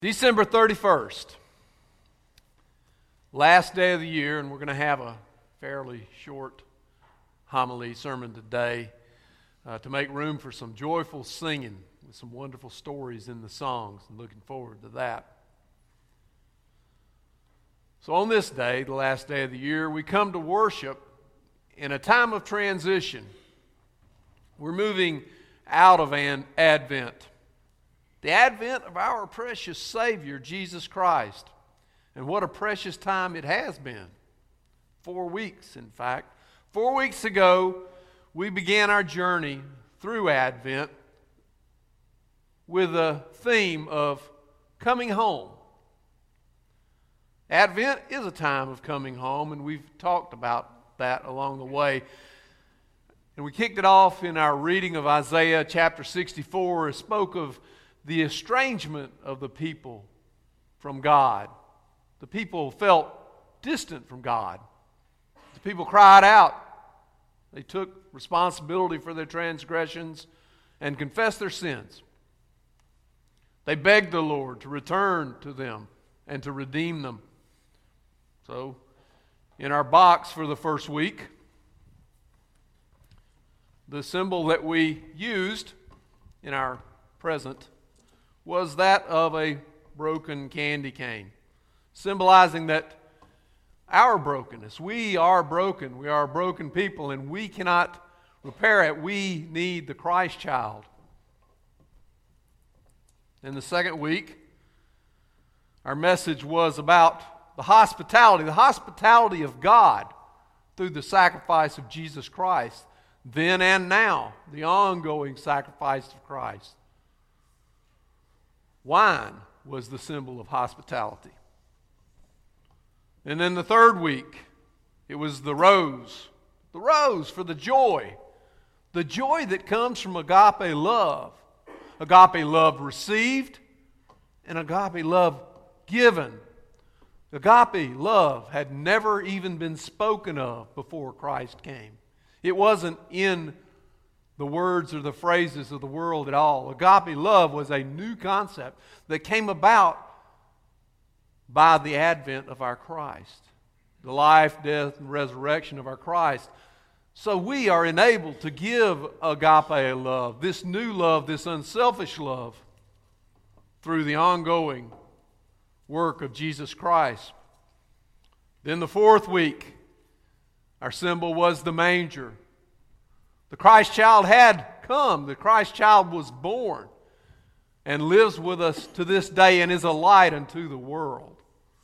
December 31st, last day of the year, and we're going to have a fairly short homily sermon today to make room for some joyful singing with some wonderful stories in the songs, and looking forward to that. So on this day, the last day of the year, we come to worship in a time of transition. We're moving out of Advent. The advent of our precious Savior, Jesus Christ. And what a precious time it has been. 4 weeks, in fact. 4 weeks ago, we began our journey through Advent with a theme of coming home. Advent is a time of coming home, and we've talked about that along the way. And we kicked it off in our reading of Isaiah chapter 64. It spoke of the estrangement of the people from God. The people felt distant from God. The people cried out. They took responsibility for their transgressions and confessed their sins. They begged the Lord to return to them and to redeem them. So, in our box for the first week, the symbol that we used in our present was that of a broken candy cane, symbolizing that our brokenness, we are a broken people, and we cannot repair it. We need the Christ child. In the second week, our message was about the hospitality of God through the sacrifice of Jesus Christ, then and now, the ongoing sacrifice of Christ. Wine was the symbol of hospitality. And then the third week, it was the rose for the joy that comes from agape love received and agape love given. Agape love had never even been spoken of before Christ came. It wasn't in the words or the phrases of the world at all. Agape love was a new concept that came about by the advent of our Christ, the life, death, and resurrection of our Christ. So we are enabled to give agape love, this new love, this unselfish love, through the ongoing work of Jesus Christ. Then the fourth week, our symbol was the manger. The Christ child had come. The Christ child was born and lives with us to this day and is a light unto the world.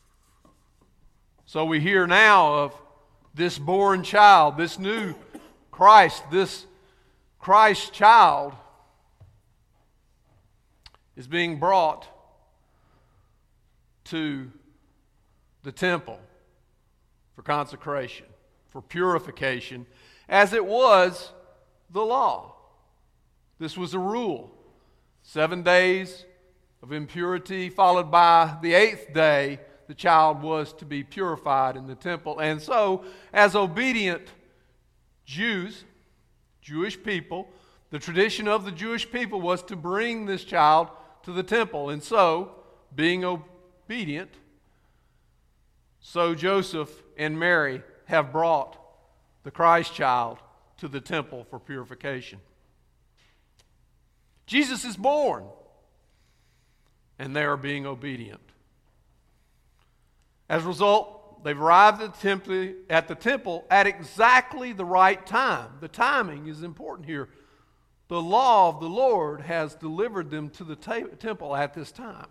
So we hear now of this born child, this new Christ, this Christ child is being brought to the temple for consecration, for purification, as it was the law. This was a rule. 7 days of impurity, followed by the 8th day, the child was to be purified in the temple. And so, as obedient Jews, Jewish people, the tradition of the Jewish people was to bring this child to the temple. And so, being obedient, so Joseph and Mary have brought the Christ child to the temple for purification. Jesus is born, and they are being obedient. As a result, they've arrived at the temple at exactly the right time. The timing is important here. The law of the Lord has delivered them to the temple at this time.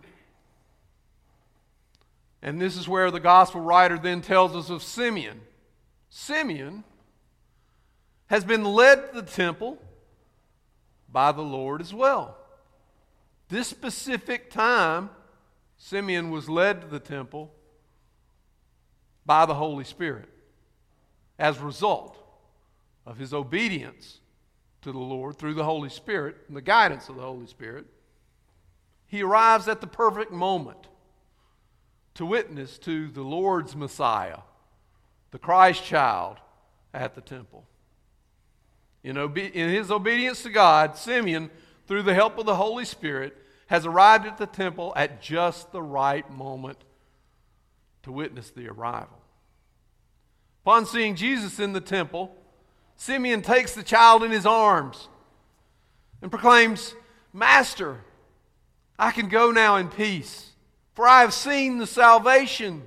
And this is where the gospel writer then tells us of Simeon. Simeon has been led to the temple by the Lord as well. This specific time, Simeon was led to the temple by the Holy Spirit as a result of his obedience to the Lord through the Holy Spirit and the guidance of the Holy Spirit. He arrives at the perfect moment to witness to the Lord's Messiah, the Christ child, at the temple. In his obedience to God, Simeon, through the help of the Holy Spirit, has arrived at the temple at just the right moment to witness the arrival. Upon seeing Jesus in the temple, Simeon takes the child in his arms and proclaims, "Master, I can go now in peace, for I have seen the salvation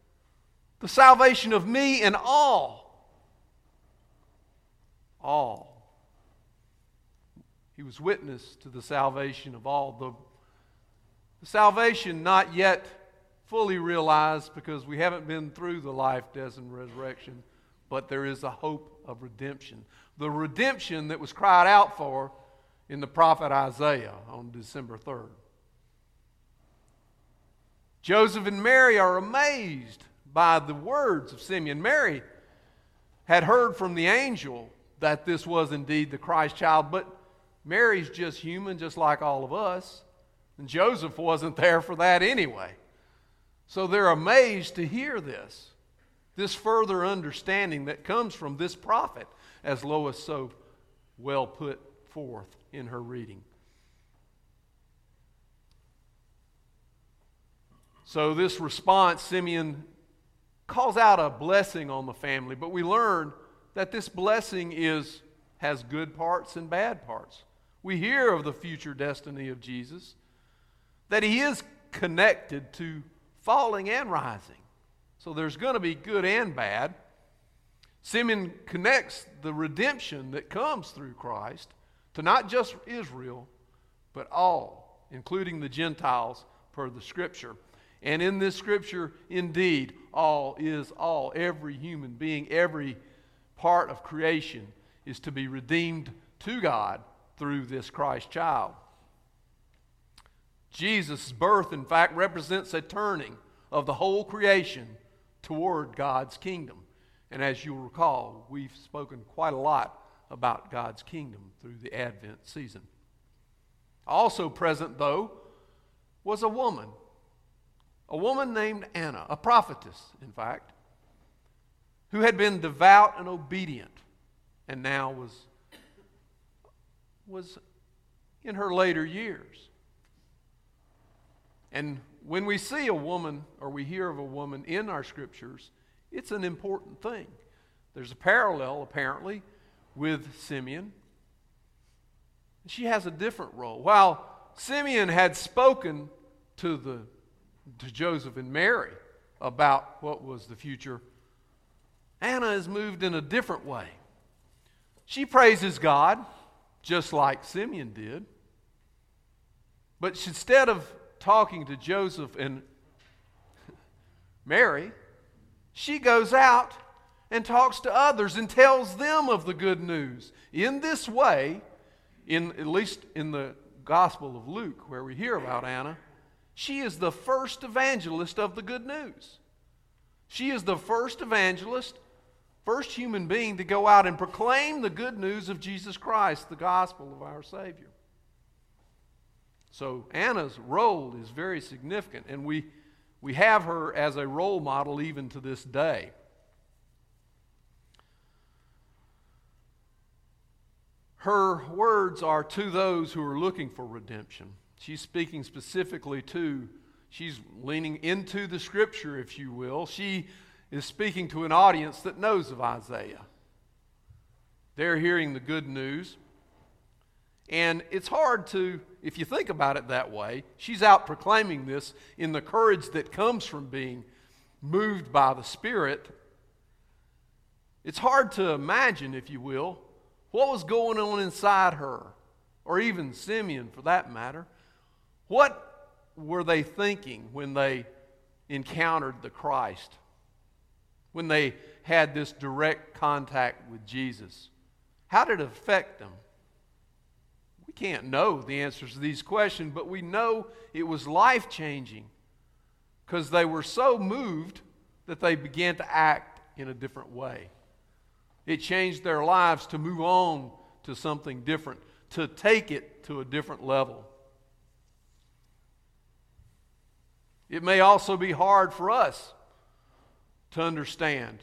of me and all." All. He was witness to the salvation of all. The salvation not yet fully realized because we haven't been through the life, death, and resurrection, but there is a hope of redemption. The redemption that was cried out for in the prophet Isaiah on December 3rd. Joseph and Mary are amazed by the words of Simeon. Mary had heard from the angel that this was indeed the Christ child, but Mary's just human, just like all of us. And Joseph wasn't there for that anyway. So they're amazed to hear this further understanding that comes from this prophet, as Lois so well put forth in her reading. So this response, Simeon calls out a blessing on the family, but we learn that this blessing has good parts and bad parts. We hear of the future destiny of Jesus, that he is connected to falling and rising. So there's going to be good and bad. Simeon connects the redemption that comes through Christ to not just Israel, but all, including the Gentiles, per the Scripture. And in this Scripture, indeed, all is all. Every human being, every part of creation is to be redeemed to God through this Christ child. Jesus' birth, in fact, represents a turning of the whole creation toward God's kingdom. And as you'll recall, we've spoken quite a lot about God's kingdom through the Advent season. Also present, though, was a woman named Anna, a prophetess, in fact, who had been devout and obedient, and now was in her later years. And when we see a woman, or we hear of a woman in our Scriptures, it's an important thing. There's a parallel, apparently, with Simeon. She has a different role. While Simeon had spoken to Joseph and Mary about what was the future, Anna is moved in a different way. She praises God, just like Simeon did. But instead of talking to Joseph and Mary, she goes out and talks to others and tells them of the good news. In this way, at least in the Gospel of Luke, where we hear about Anna, she is the first evangelist of the good news. She is the first evangelist, first human being to go out and proclaim the good news of Jesus Christ, the gospel of our Savior. So Anna's role is very significant, and we have her as a role model even to this day. Her words are to those who are looking for redemption. She's speaking specifically she's leaning into the Scripture, if you will. She is speaking to an audience that knows of Isaiah. They're hearing the good news. And it's hard to, if you think about it that way, she's out proclaiming this in the courage that comes from being moved by the Spirit. It's hard to imagine, if you will, what was going on inside her, or even Simeon for that matter. What were they thinking when they encountered the Christ? When they had this direct contact with Jesus? How did it affect them? We can't know the answers to these questions, but we know it was life-changing because they were so moved that they began to act in a different way. It changed their lives to move on to something different, to take it to a different level. It may also be hard for us to understand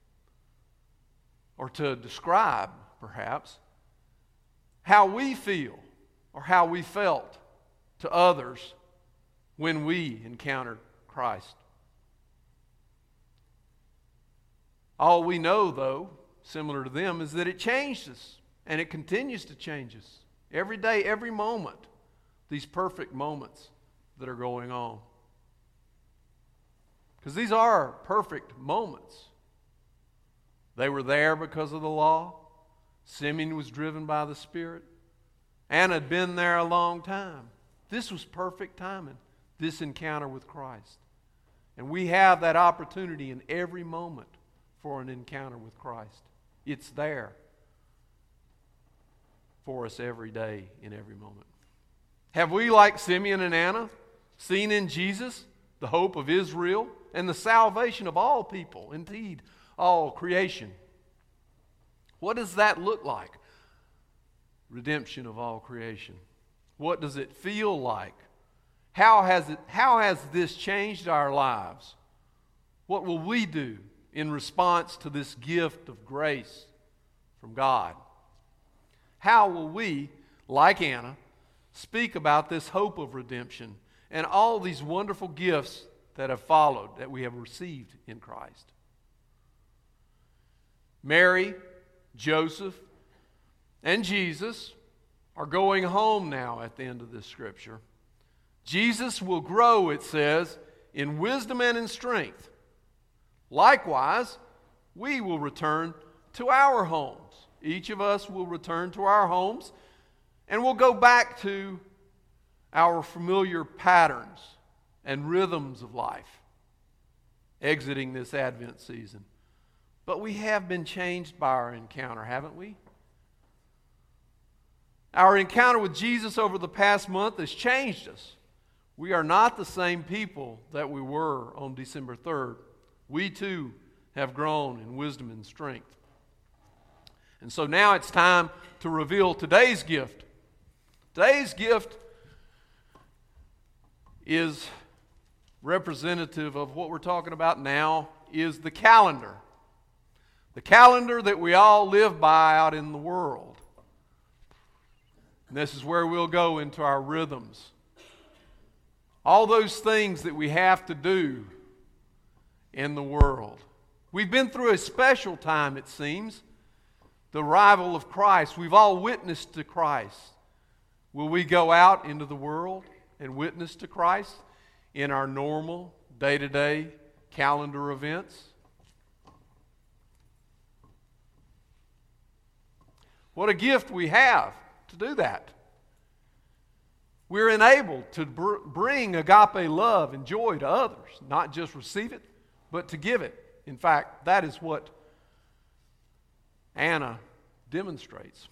or to describe, perhaps, how we feel or how we felt to others when we encounter Christ. All we know, though, similar to them, is that it changed us, and it continues to change us. Every day, every moment, these perfect moments that are going on. Because these are perfect moments. They were there because of the law. Simeon was driven by the Spirit. Anna had been there a long time. This was perfect timing, this encounter with Christ. And we have that opportunity in every moment for an encounter with Christ. It's there for us every day, in every moment. Have we, like Simeon and Anna, seen in Jesus the hope of Israel and the salvation of all people, indeed, all creation? What does that look like? Redemption of all creation. What does it feel like? How has this changed our lives? What will we do in response to this gift of grace from God? How will we, like Anna, speak about this hope of redemption and all these wonderful gifts that have followed, that we have received in Christ? Mary, Joseph, and Jesus are going home now at the end of this scripture. Jesus will grow, it says, in wisdom and in strength. Likewise, we will return to our homes. Each of us will return to our homes, and we'll go back to our familiar patterns and rhythms of life, exiting this Advent season. But we have been changed by our encounter, haven't we? Our encounter with Jesus over the past month has changed us. We are not the same people that we were on December 3rd. We too have grown in wisdom and strength. And so now it's time to reveal today's gift. Today's gift is representative of what we're talking about now, is the calendar. The calendar that we all live by out in the world. And this is where we'll go into our rhythms. All those things that we have to do in the world. We've been through a special time, it seems. The arrival of Christ. We've all witnessed to Christ. Will we go out into the world and witness to Christ in our normal, day-to-day calendar events? What a gift we have to do that. We're enabled to bring agape love and joy to others. Not just receive it, but to give it. In fact, that is what Anna demonstrates.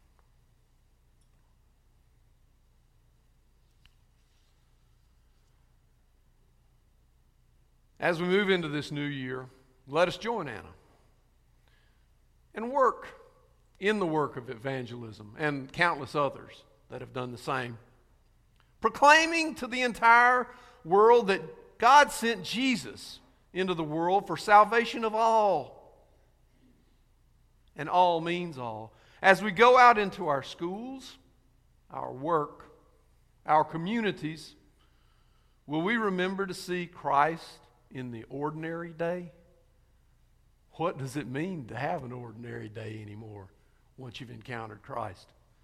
As we move into this new year, let us join Anna and work in the work of evangelism and countless others that have done the same. Proclaiming to the entire world that God sent Jesus into the world for salvation of all. And all means all. As we go out into our schools, our work, our communities, will we remember to see Christ in the ordinary day? What does it mean to have an ordinary day anymore once you've encountered Christ?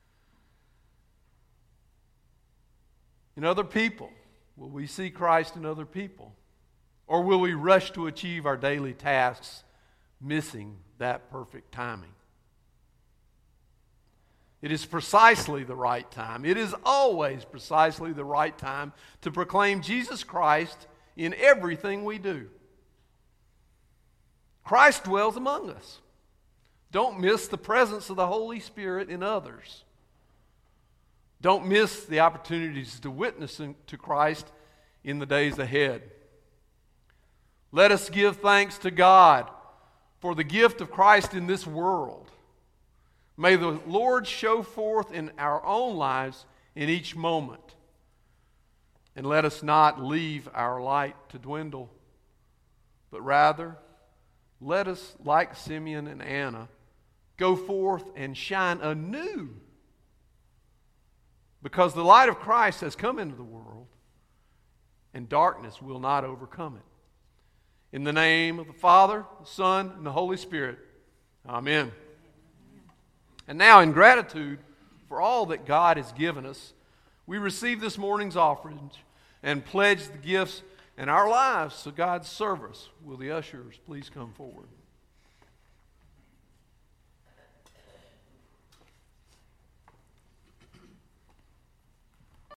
In other people, will we see Christ in other people? Or will we rush to achieve our daily tasks, missing that perfect timing? It is precisely the right time. It is always precisely the right time to proclaim Jesus Christ in everything we do. Christ dwells among us. Don't miss the presence of the Holy Spirit in others. Don't miss the opportunities to witness to Christ in the days ahead. Let us give thanks to God for the gift of Christ in this world. May the Lord show forth in our own lives in each moment. And let us not leave our light to dwindle, but rather let us, like Simeon and Anna, go forth and shine anew, because the light of Christ has come into the world, and darkness will not overcome it. In the name of the Father, the Son, and the Holy Spirit. Amen. And now, in gratitude for all that God has given us, we receive this morning's offerings and pledge the gifts in our lives to God's service. Will the ushers please come forward?